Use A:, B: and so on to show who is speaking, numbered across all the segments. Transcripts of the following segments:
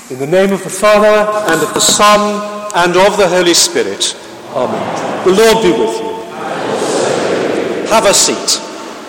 A: In the name of the Father, and of the Son, and of the Holy Spirit. Amen. The Lord be with you. Have a seat.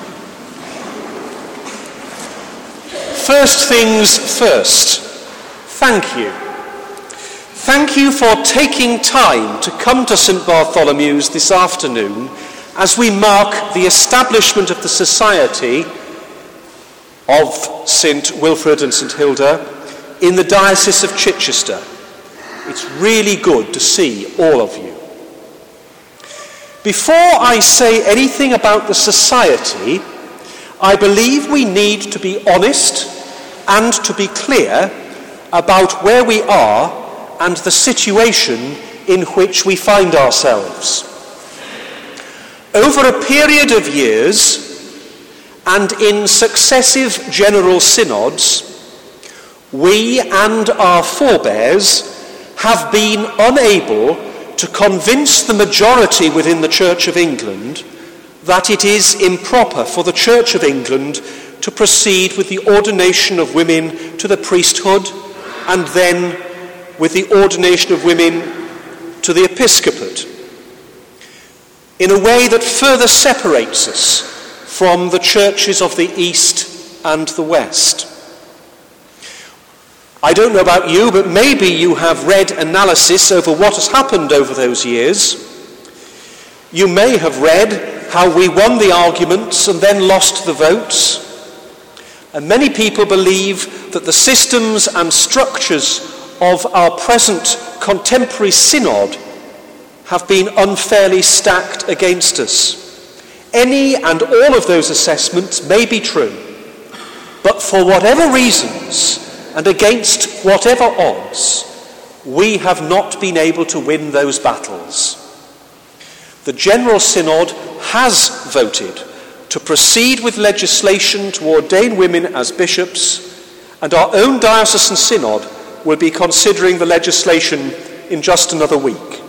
A: First things first, thank you. Thank you for taking time to come to St. Bartholomew's this afternoon as we mark the establishment of the Society of St. Wilfrid and St. Hilda in the Diocese of Chichester. It's really good to see all of you. Before I say anything about the Society, I believe we need to be honest and to be clear about where we are and the situation in which we find ourselves. Over a period of years, and in successive general synods, we and our forebears have been unable to convince the majority within the Church of England that it is improper for the Church of England to proceed with the ordination of women to the priesthood and then with the ordination of women to the episcopate, in a way that further separates us from the churches of the East and the West. I don't know about you, but maybe you have read analysis over what has happened over those years. You may have read how we won the arguments and then lost the votes. And many people believe that the systems and structures of our present contemporary synod have been unfairly stacked against us. Any and all of those assessments may be true, but for whatever reasons and against whatever odds, we have not been able to win those battles. The General Synod has voted to proceed with legislation to ordain women as bishops, and our own diocesan synod will be considering the legislation in just another week.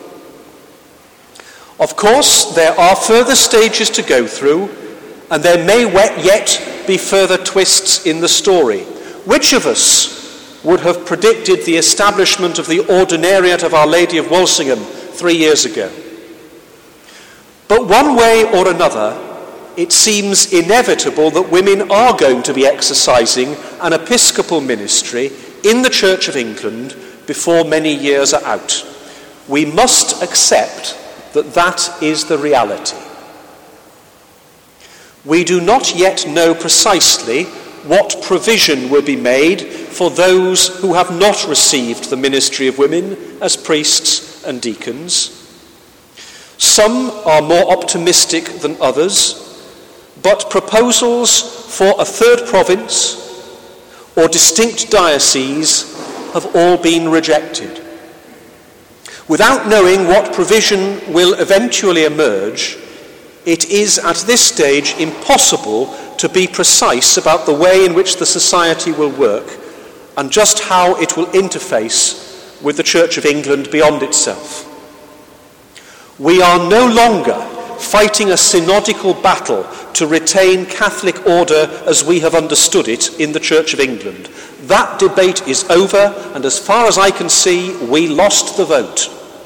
A: Of course, there are further stages to go through, and there may yet be further twists in the story. Which of us would have predicted the establishment of the Ordinariate of Our Lady of Walsingham 3 years ago? But one way or another, it seems inevitable that women are going to be exercising an episcopal ministry in the Church of England before many years are out. We must accept that that is the reality. We do not yet know precisely what provision will be made for those who have not received the ministry of women as priests and deacons. Some are more optimistic than others, but proposals for a third province or distinct diocese have all been rejected. Without knowing what provision will eventually emerge, it is at this stage impossible to be precise about the way in which the Society will work and just how it will interface with the Church of England beyond itself. We are no longer fighting a synodical battle to retain Catholic order as we have understood it in the Church of England. That debate is over, and as far as I can see, we lost the vote.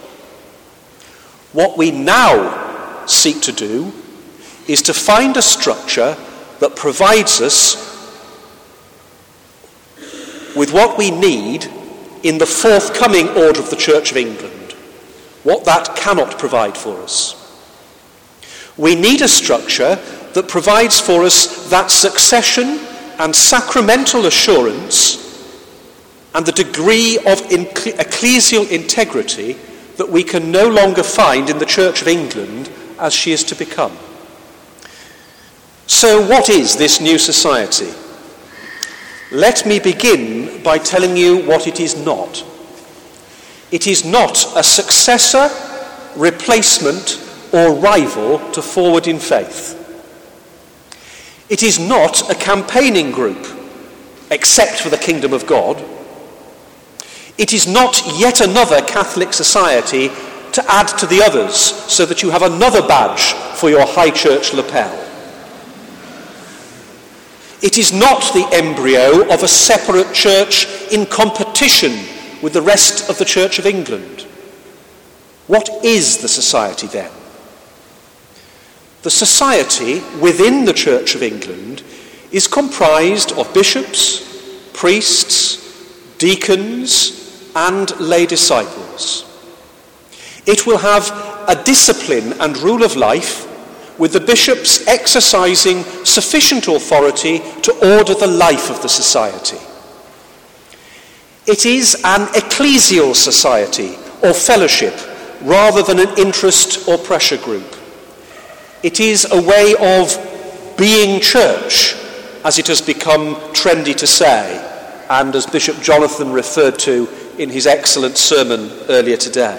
A: What we now seek to do is to find a structure that provides us with what we need in the forthcoming order of the Church of England, what that cannot provide for us. We need a structure that provides for us that succession and sacramental assurance and the degree of ecclesial integrity that we can no longer find in the Church of England as she is to become. So what is this new society? Let me begin by telling you what it is not. It is not a successor, replacement, or rival to Forward in Faith. It is not a campaigning group, except for the Kingdom of God. It is not yet another Catholic society to add to the others so that you have another badge for your high church lapel. It is not the embryo of a separate church in competition with the rest of the Church of England. What is the society then? The society within the Church of England is comprised of bishops, priests, deacons, and lay disciples. It will have a discipline and rule of life, with the bishops exercising sufficient authority to order the life of the society. It is an ecclesial society or fellowship rather than an interest or pressure group. It is a way of being church, as it has become trendy to say, and as Bishop Jonathan referred to in his excellent sermon earlier today.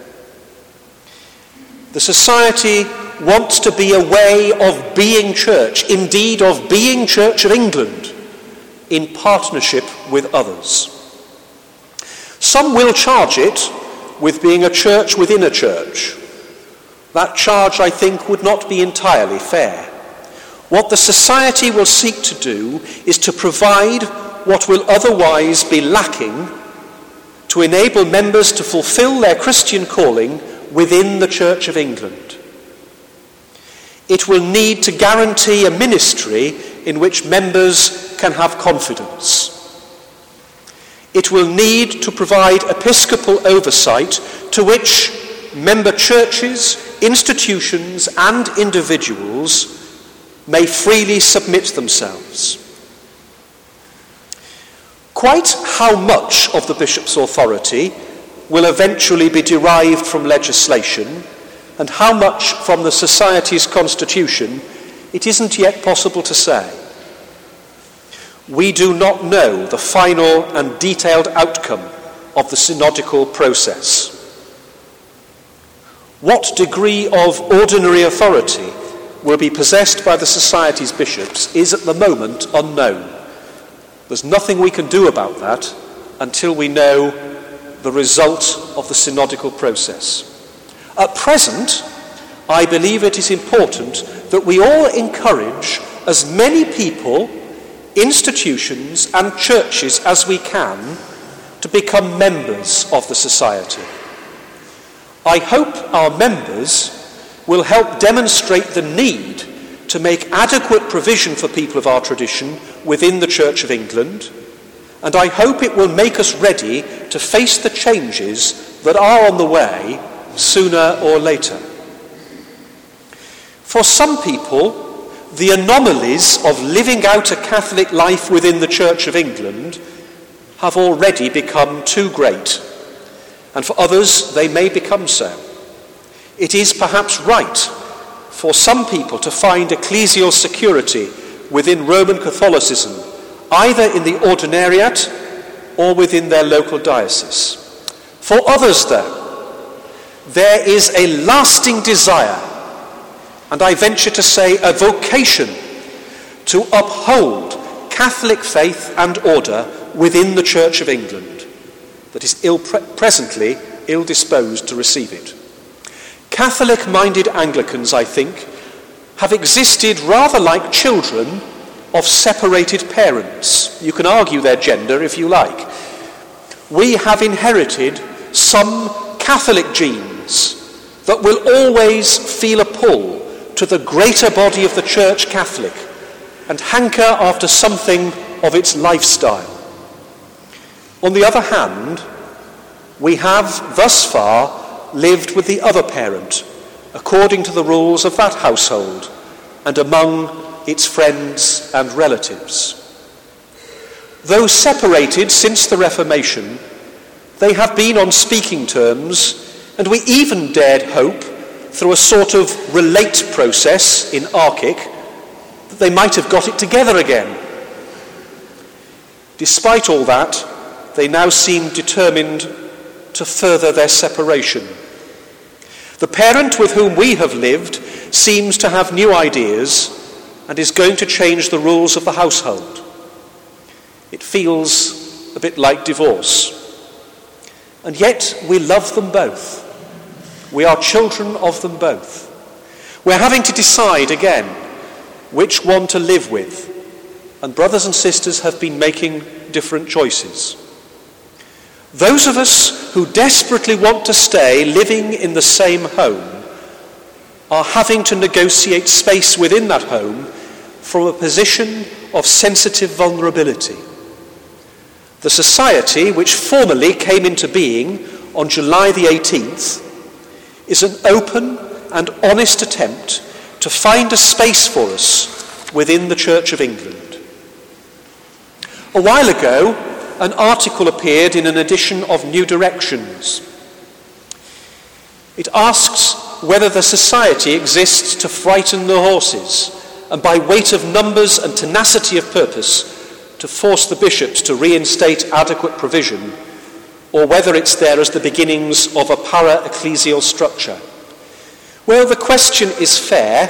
A: The society wants to be a way of being church, indeed of being Church of England, in partnership with others. Some will charge it with being a church within a church. That charge, I think, would not be entirely fair. What the society will seek to do is to provide what will otherwise be lacking to enable members to fulfill their Christian calling within the Church of England. It will need to guarantee a ministry in which members can have confidence. It will need to provide episcopal oversight to which member churches, institutions, and individuals may freely submit themselves. Quite how much of the bishop's authority will eventually be derived from legislation and how much from the society's constitution, it isn't yet possible to say. We do not know the final and detailed outcome of the synodical process. What degree of ordinary authority will be possessed by the society's bishops is at the moment unknown. There's nothing we can do about that until we know the result of the synodical process. At present, I believe it is important that we all encourage as many people, institutions, and churches as we can to become members of the society. I hope our members will help demonstrate the need to make adequate provision for people of our tradition within the Church of England, and I hope it will make us ready to face the changes that are on the way sooner or later. For some people, the anomalies of living out a Catholic life within the Church of England have already become too great, and for others they may become so. It is perhaps right for some people to find ecclesial security within Roman Catholicism, either in the ordinariate or within their local diocese. For others, though, there is a lasting desire, and I venture to say a vocation, to uphold Catholic faith and order within the Church of England that is presently ill-disposed to receive it. Catholic-minded Anglicans, I think, have existed rather like children of separated parents. You can argue their gender if you like. We have inherited some Catholic genes that will always feel a pull to the greater body of the Church Catholic and hanker after something of its lifestyle. On the other hand, we have thus far lived with the other parent, according to the rules of that household and among its friends and relatives. Though separated since the Reformation, they have been on speaking terms, and we even dared hope, through a sort of relate process in Archic, that they might have got it together again. Despite all that, they now seem determined to further their separation. The parent with whom we have lived seems to have new ideas and is going to change the rules of the household. It feels a bit like divorce. And yet we love them both. We are children of them both. We're having to decide again which one to live with. And brothers and sisters have been making different choices. Those of us who desperately want to stay living in the same home are having to negotiate space within that home from a position of sensitive vulnerability. The society, which formally came into being on July the 18th, is an open and honest attempt to find a space for us within the Church of England. A while ago, an article appeared in an edition of New Directions. It asks whether the society exists to frighten the horses and by weight of numbers and tenacity of purpose to force the bishops to reinstate adequate provision, or whether it's there as the beginnings of a para-ecclesial structure. Well, the question is fair,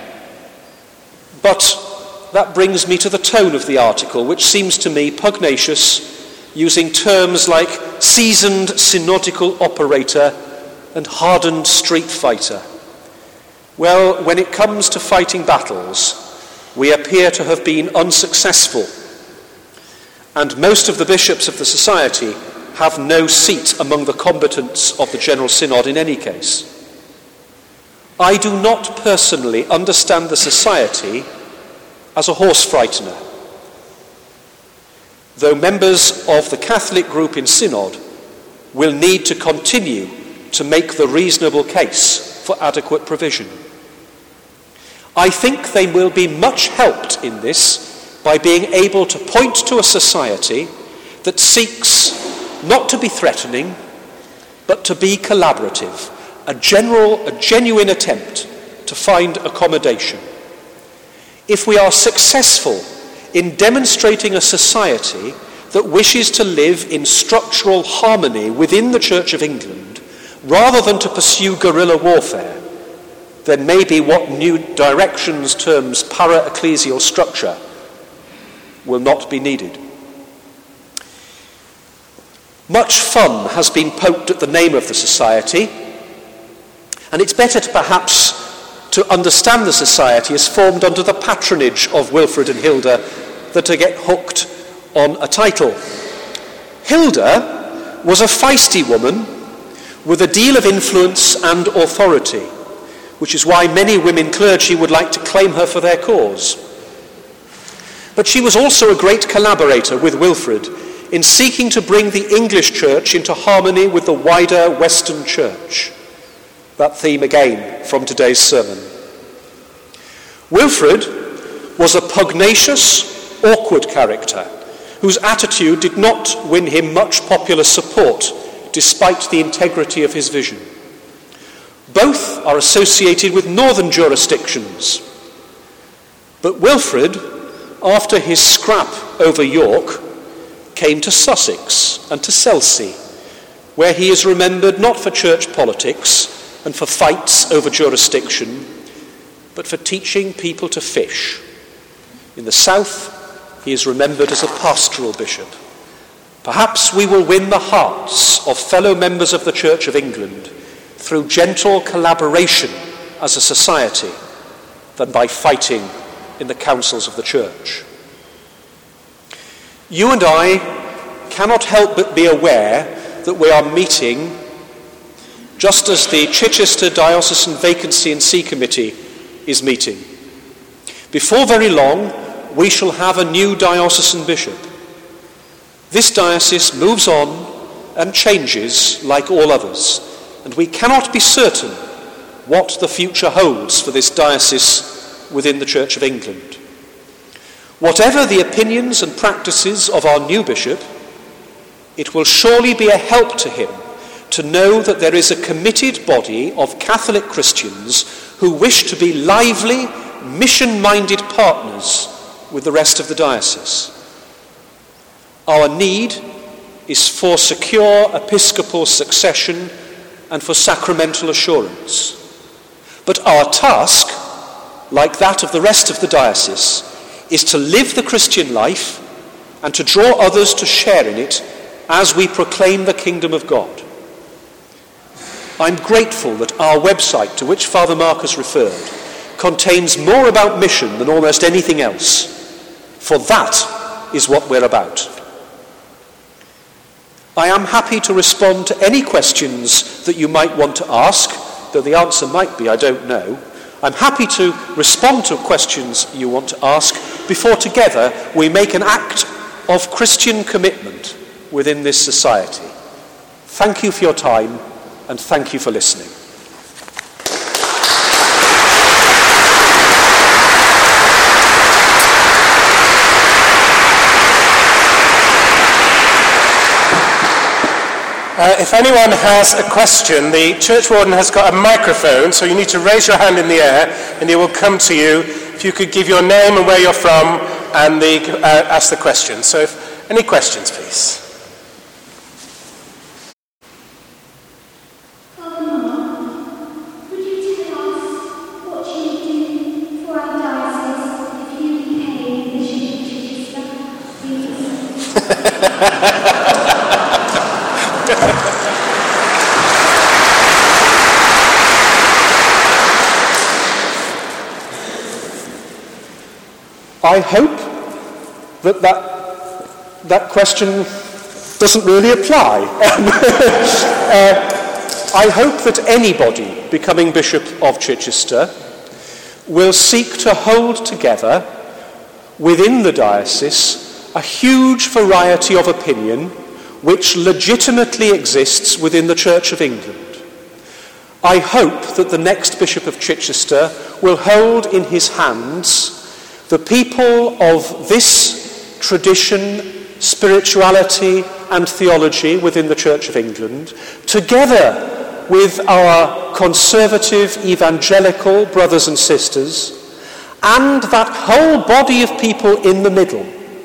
A: but that brings me to the tone of the article, which seems to me pugnacious, using terms like seasoned synodical operator and hardened street fighter. Well, when it comes to fighting battles, we appear to have been unsuccessful, and most of the bishops of the society have no seat among the combatants of the General Synod in any case. I do not personally understand the society as a horse frightener, though members of the Catholic group in Synod will need to continue to make the reasonable case for adequate provision. I think they will be much helped in this by being able to point to a society that seeks not to be threatening, but to be collaborative, a genuine attempt to find accommodation. If we are successful in demonstrating a society that wishes to live in structural harmony within the Church of England, rather than to pursue guerrilla warfare, then maybe what New Directions terms para-ecclesial structure will not be needed. Much fun has been poked at the name of the society, and it's better to perhaps to understand the society as formed under the patronage of Wilfrid and Hilda than to get hooked on a title. Hilda was a feisty woman with a deal of influence and authority, which is why many women clergy would like to claim her for their cause. But she was also a great collaborator with Wilfrid in seeking to bring the English church into harmony with the wider Western church. That theme again from today's sermon. Wilfrid was a pugnacious, awkward character whose attitude did not win him much popular support despite the integrity of his vision. Both are associated with northern jurisdictions, but Wilfrid, after his scrap over York, came to Sussex and to Selsey, where he is remembered not for church politics and for fights over jurisdiction, but for teaching people to fish. In the south, he is remembered as a pastoral bishop. Perhaps we will win the hearts of fellow members of the Church of England through gentle collaboration as a society than by fighting in the councils of the church. You and I cannot help but be aware that we are meeting just as the Chichester Diocesan Vacancy and See Committee is meeting. Before very long, we shall have a new diocesan bishop. This diocese moves on and changes like all others, and we cannot be certain what the future holds for this diocese within the Church of England. Whatever the opinions and practices of our new bishop, it will surely be a help to him to know that there is a committed body of Catholic Christians who wish to be lively, mission-minded partners with the rest of the diocese. Our need is for secure episcopal succession and for sacramental assurance. But our task, like that of the rest of the diocese, is to live the Christian life and to draw others to share in it as we proclaim the kingdom of God. I'm grateful that our website, to which Father Marcus referred, contains more about mission than almost anything else, for that is what we're about. I am happy to respond to any questions that you might want to ask, though the answer might be I don't know. I'm happy to respond to questions you want to ask before together we make an act of Christian commitment within this society. Thank you for your time and thank you for listening.
B: If anyone has a question, the church warden has got a microphone, so you need to raise your hand in the air and he will come to you. If you could give your name and where you're from and ask the question. So any questions, please?
A: I hope that question doesn't really apply. I hope that anybody becoming Bishop of Chichester will seek to hold together within the diocese a huge variety of opinion which legitimately exists within the Church of England. I hope that the next Bishop of Chichester will hold in his hands the people of this tradition, spirituality and theology within the Church of England, together with our conservative evangelical brothers and sisters, and that whole body of people in the middle.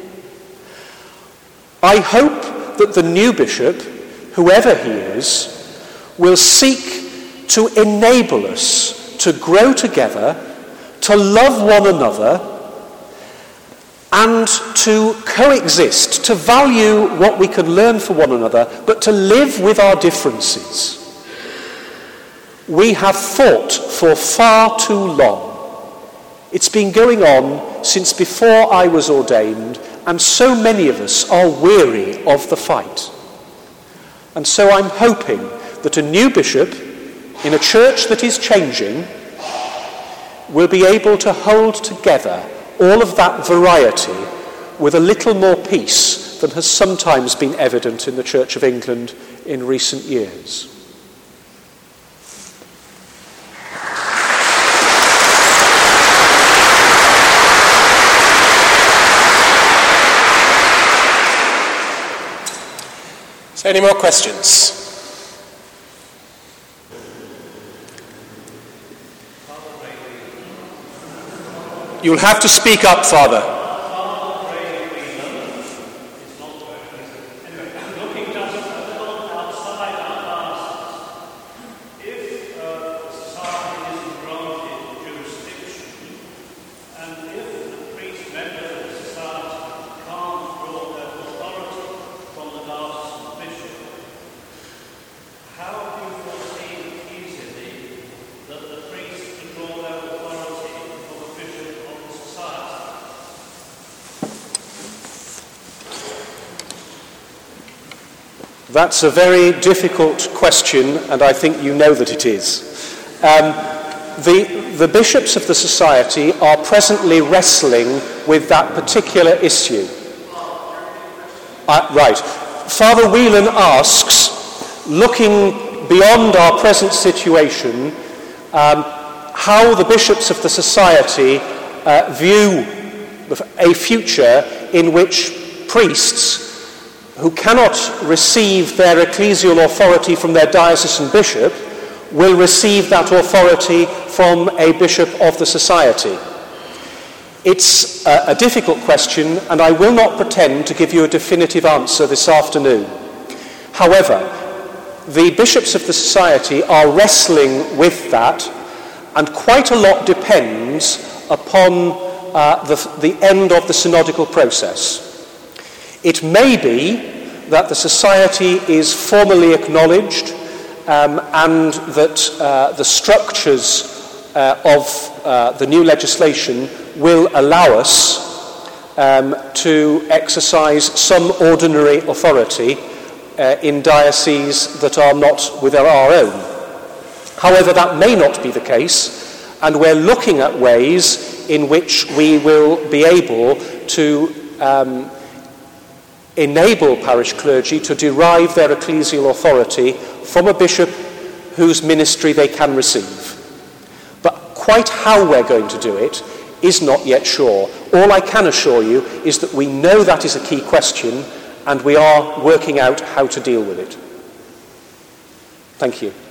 A: I hope that the new bishop, whoever he is, will seek to enable us to grow together, to love one another, and to coexist, to value what we can learn from one another, but to live with our differences. We have fought for far too long. It's been going on since before I was ordained, and so many of us are weary of the fight. And so I'm hoping that a new bishop in a church that is changing will be able to hold together all of that variety with a little more peace than has sometimes been evident in the Church of England in recent years.
B: So any more questions? You'll have to speak up, Father.
A: That's a very difficult question, and I think you know that it is. The bishops of the society are presently wrestling with that particular issue. Right. Father Whelan asks, looking beyond our present situation, how the bishops of the society view a future in which priests who cannot receive their ecclesial authority from their diocesan bishop will receive that authority from a bishop of the society. It's a difficult question, and I will not pretend to give you a definitive answer this afternoon. However, the bishops of the society are wrestling with that, and quite a lot depends upon the end of the synodical process. It may be that the society is formally acknowledged and that the structures of the new legislation will allow us to exercise some ordinary authority in dioceses that are not within our own. However, that may not be the case, and we're looking at ways in which we will be able to enable parish clergy to derive their ecclesial authority from a bishop whose ministry they can receive. But quite how we're going to do it is not yet sure. All I can assure you is that we know that is a key question, and we are working out how to deal with it. Thank you.